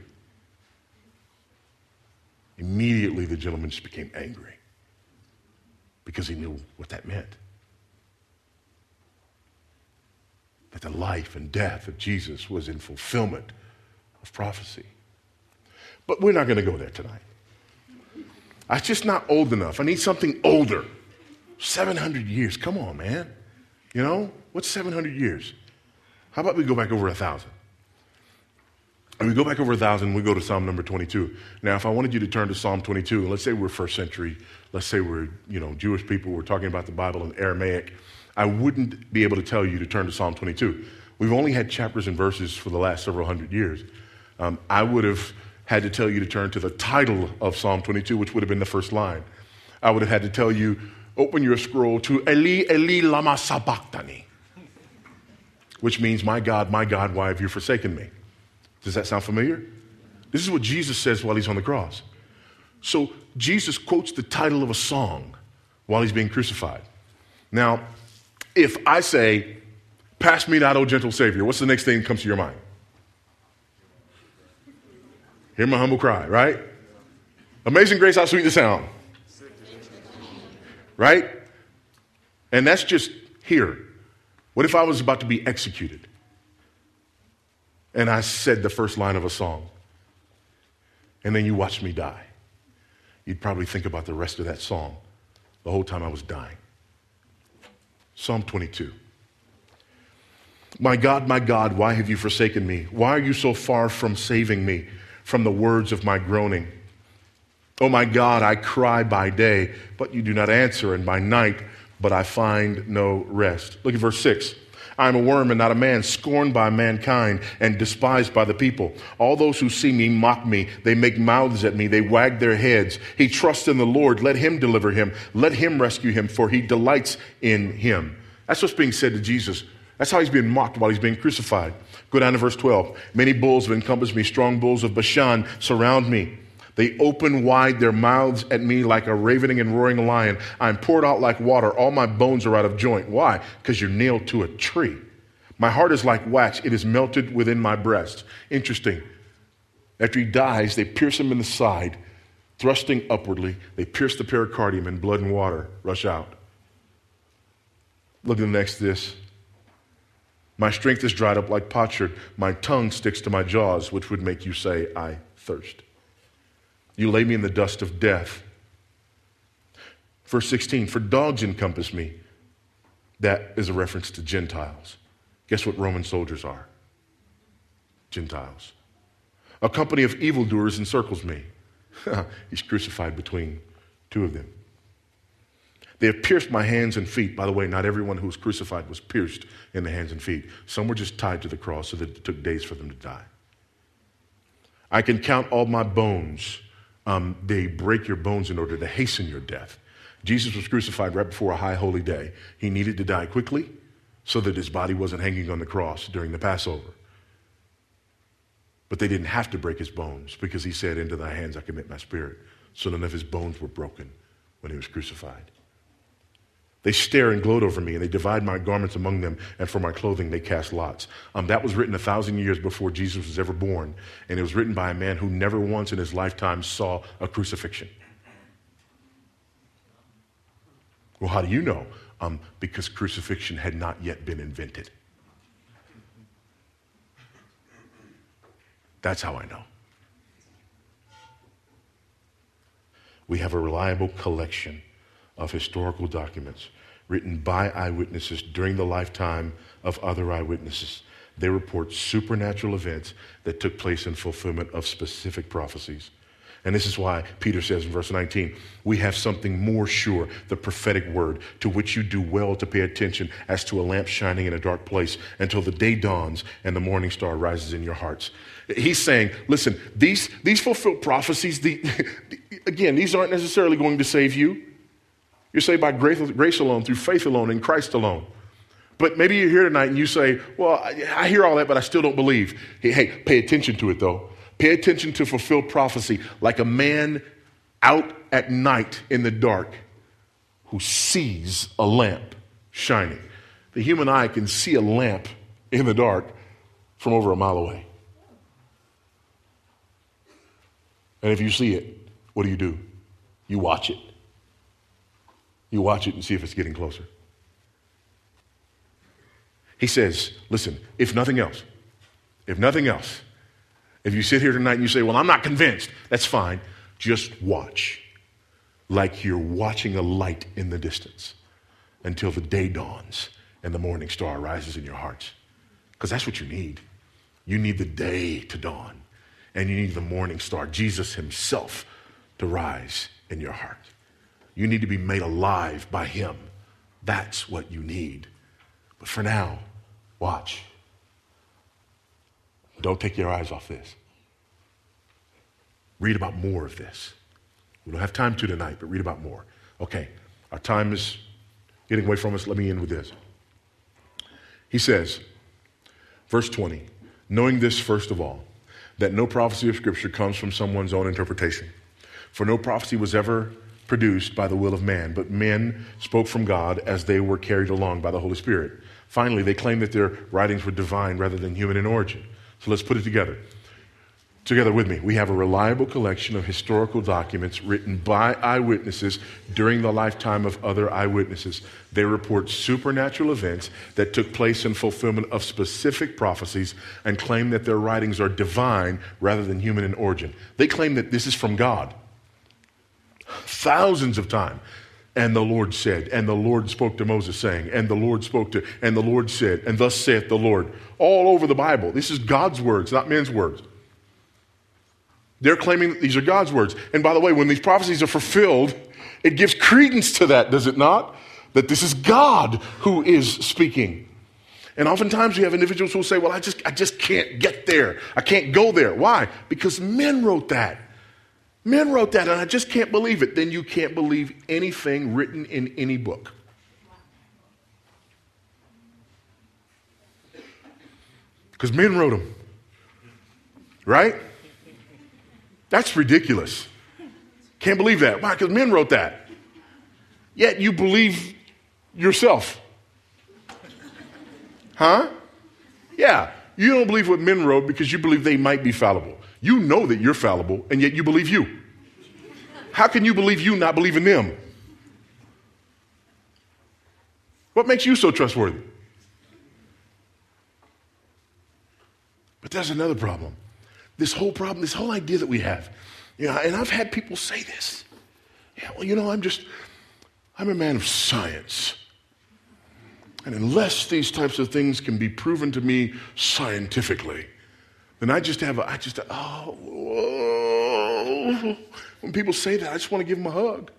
Immediately, the gentleman just became angry because he knew what that meant. That the life and death of Jesus was in fulfillment of prophecy. But we're not going to go there tonight. I'm just not old enough. I need something older. seven hundred years. Come on, man. You know, what's seven hundred years? How about we go back over a thousand? And we go back over a thousand, we go to Psalm number twenty-two. Now, if I wanted you to turn to Psalm twenty-two, and let's say we're first century, let's say we're, you know, Jewish people, we're talking about the Bible in Aramaic, I wouldn't be able to tell you to turn to Psalm twenty-two. We've only had chapters and verses for the last several hundred years. Um, I would have had to tell you to turn to the title of Psalm twenty-two, which would have been the first line. I would have had to tell you, open your scroll to Eli, Eli, lama sabachthani, which means, my God, my God, why have you forsaken me? Does that sound familiar? This is what Jesus says while he's on the cross. So Jesus quotes the title of a song while he's being crucified. Now, if I say, pass me not, O gentle Savior, what's the next thing that comes to your mind? Hear my humble cry, right? Amazing grace, how sweet the sound. Right? And that's just here. What if I was about to be executed? And I said the first line of a song. And then you watched me die. You'd probably think about the rest of that song the whole time I was dying. Psalm twenty-two. My God, my God, why have you forsaken me? Why are you so far from saving me from the words of my groaning? Oh my God, I cry by day, but you do not answer, and by night, but I find no rest. Look at verse six. I am a worm and not a man, scorned by mankind and despised by the people. All those who see me mock me. They make mouths at me. They wag their heads. He trusts in the Lord. Let him deliver him. Let him rescue him, for he delights in him. That's what's being said to Jesus. That's how he's being mocked while he's being crucified. Go down to verse twelve. Many bulls have encompassed me. Strong bulls of Bashan surround me. They open wide their mouths at me like a ravening and roaring lion. I'm poured out like water. All my bones are out of joint. Why? Because you're nailed to a tree. My heart is like wax. It is melted within my breast. Interesting. After he dies, they pierce him in the side, thrusting upwardly. They pierce the pericardium, and blood and water rush out. Look at the next this. My strength is dried up like potsherd. My tongue sticks to my jaws, which would make you say, I thirst. You lay me in the dust of death. Verse sixteen, for dogs encompass me. That is a reference to Gentiles. Guess what Roman soldiers are? Gentiles. A company of evildoers encircles me. He's crucified between two of them. They have pierced my hands and feet. By the way, not everyone who was crucified was pierced in the hands and feet. Some were just tied to the cross so that it took days for them to die. I can count all my bones. Um, they break your bones in order to hasten your death. Jesus was crucified right before a high holy day. He needed to die quickly so that his body wasn't hanging on the cross during the Passover. But they didn't have to break his bones because he said, into thy hands I commit my spirit. So none of his bones were broken when he was crucified. They stare and gloat over me, and they divide my garments among them, and for my clothing they cast lots. Um, that was written a thousand years before Jesus was ever born, and it was written by a man who never once in his lifetime saw a crucifixion. Well, how do you know? Um, because crucifixion had not yet been invented. That's how I know. We have a reliable collection of historical documents written by eyewitnesses during the lifetime of other eyewitnesses. They report supernatural events that took place in fulfillment of specific prophecies. And this is why Peter says in verse nineteen, we have something more sure, the prophetic word, to which you do well to pay attention as to a lamp shining in a dark place until the day dawns and the morning star rises in your hearts. He's saying, listen, these, these fulfilled prophecies, the, again, these aren't necessarily going to save you. You're saved by grace, grace alone, through faith alone, in Christ alone. But maybe you're here tonight and you say, well, I, I hear all that, but I still don't believe. Hey, hey, pay attention to it, though. Pay attention to fulfilled prophecy like a man out at night in the dark who sees a lamp shining. The human eye can see a lamp in the dark from over a mile away. And if you see it, what do you do? You watch it. You watch it and see if it's getting closer. He says, listen, if nothing else, if nothing else, if you sit here tonight and you say, well, I'm not convinced, that's fine. Just watch like you're watching a light in the distance until the day dawns and the morning star rises in your hearts. Because that's what you need. You need the day to dawn and you need the morning star, Jesus himself, to rise in your heart. You need to be made alive by him. That's what you need. But for now, watch. Don't take your eyes off this. Read about more of this. We don't have time to tonight, but read about more. Okay, our time is getting away from us. Let me end with this. He says, verse twenty, knowing this first of all, that no prophecy of Scripture comes from someone's own interpretation. For no prophecy was ever produced by the will of man, but men spoke from God as they were carried along by the Holy Spirit. Finally, they claim that their writings were divine rather than human in origin. So let's put it together. Together with me, we have a reliable collection of historical documents written by eyewitnesses during the lifetime of other eyewitnesses. They report supernatural events that took place in fulfillment of specific prophecies and claim that their writings are divine rather than human in origin. They claim that this is from God. Thousands of times. And the Lord said, and the Lord spoke to Moses saying, and the Lord spoke to, and the Lord said, and thus saith the Lord. All over the Bible. This is God's words, not men's words. They're claiming that these are God's words. And by the way, when these prophecies are fulfilled, it gives credence to that, does it not? That this is God who is speaking. And oftentimes we have individuals who will say, well, I just, I just can't get there. I can't go there. Why? Because men wrote that. Men wrote that, and I just can't believe it. Then you can't believe anything written in any book. Because men wrote them. Right? That's ridiculous. Can't believe that. Why? Because men wrote that. Yet you believe yourself. Huh? Yeah. You don't believe what men wrote because you believe they might be fallible. You know that you're fallible, and yet you believe you. How can you believe you, not believe in them? What makes you so trustworthy? But there's another problem. This whole problem, this whole idea that we have. You know, and I've had people say this. Yeah, well, you know, I'm just, I'm a man of science. And unless these types of things can be proven to me scientifically, then I just have a, I just, oh, whoa. When people say that, I just want to give them a hug.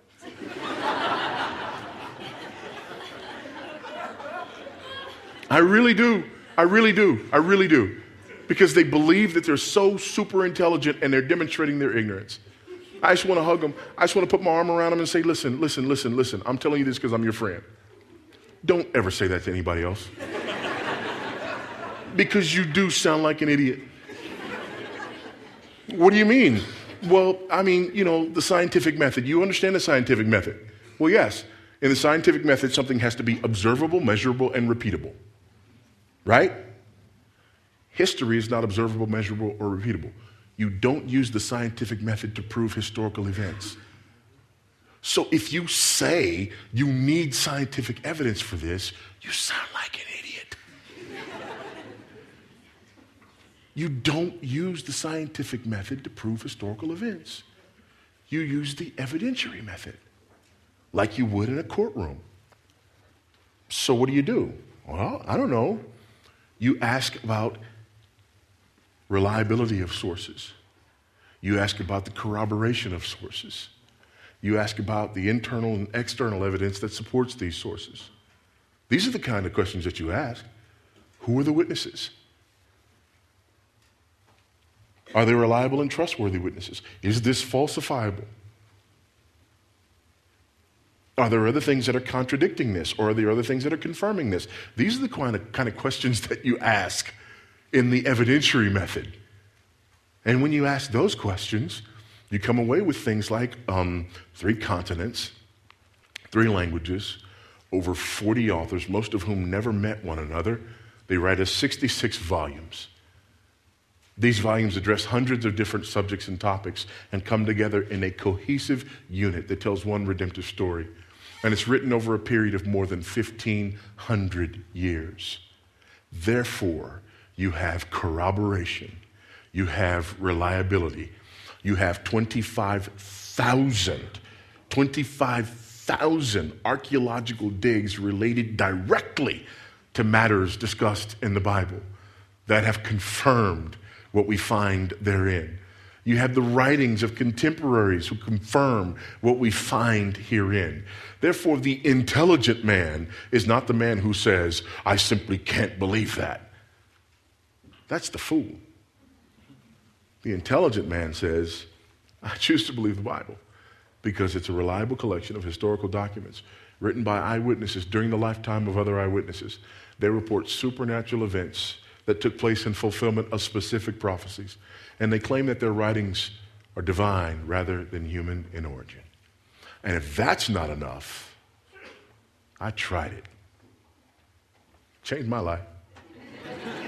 I really do. I really do. I really do. Because they believe that they're so super intelligent and they're demonstrating their ignorance. I just want to hug them. I just want to put my arm around them and say, listen, listen, listen, listen. I'm telling you this because I'm your friend. Don't ever say that to anybody else. Because you do sound like an idiot. What do you mean? Well, I mean, you know, the scientific method. You understand the scientific method? Well, yes. In the scientific method, something has to be observable, measurable, and repeatable. Right? History is not observable, measurable, or repeatable. You don't use the scientific method to prove historical events. So if you say you need scientific evidence for this, you sound like an idiot. You don't use the scientific method to prove historical events. You use the evidentiary method, like you would in a courtroom. So what do you do? Well, I don't know. You ask about reliability of sources. You ask about the corroboration of sources. You ask about the internal and external evidence that supports these sources. These are the kind of questions that you ask. Who are the witnesses? Are they reliable and trustworthy witnesses? Is this falsifiable? Are there other things that are contradicting this, or are there other things that are confirming this? These are the kind of, kind of questions that you ask in the evidentiary method. And when you ask those questions, you come away with things like um, three continents, three languages, over forty authors, most of whom never met one another. They write us sixty-six volumes. These volumes address hundreds of different subjects and topics and come together in a cohesive unit that tells one redemptive story. And it's written over a period of more than fifteen hundred years. Therefore, you have corroboration. You have reliability. You have twenty-five thousand, twenty-five thousand archaeological digs related directly to matters discussed in the Bible that have confirmed what we find therein. You have the writings of contemporaries who confirm what we find herein. Therefore, the intelligent man is not the man who says, I simply can't believe that. That's the fool. The intelligent man says, I choose to believe the Bible because it's a reliable collection of historical documents written by eyewitnesses during the lifetime of other eyewitnesses. They report supernatural events that took place in fulfillment of specific prophecies. And they claim that their writings are divine rather than human in origin. And if that's not enough, I tried it. Changed my life.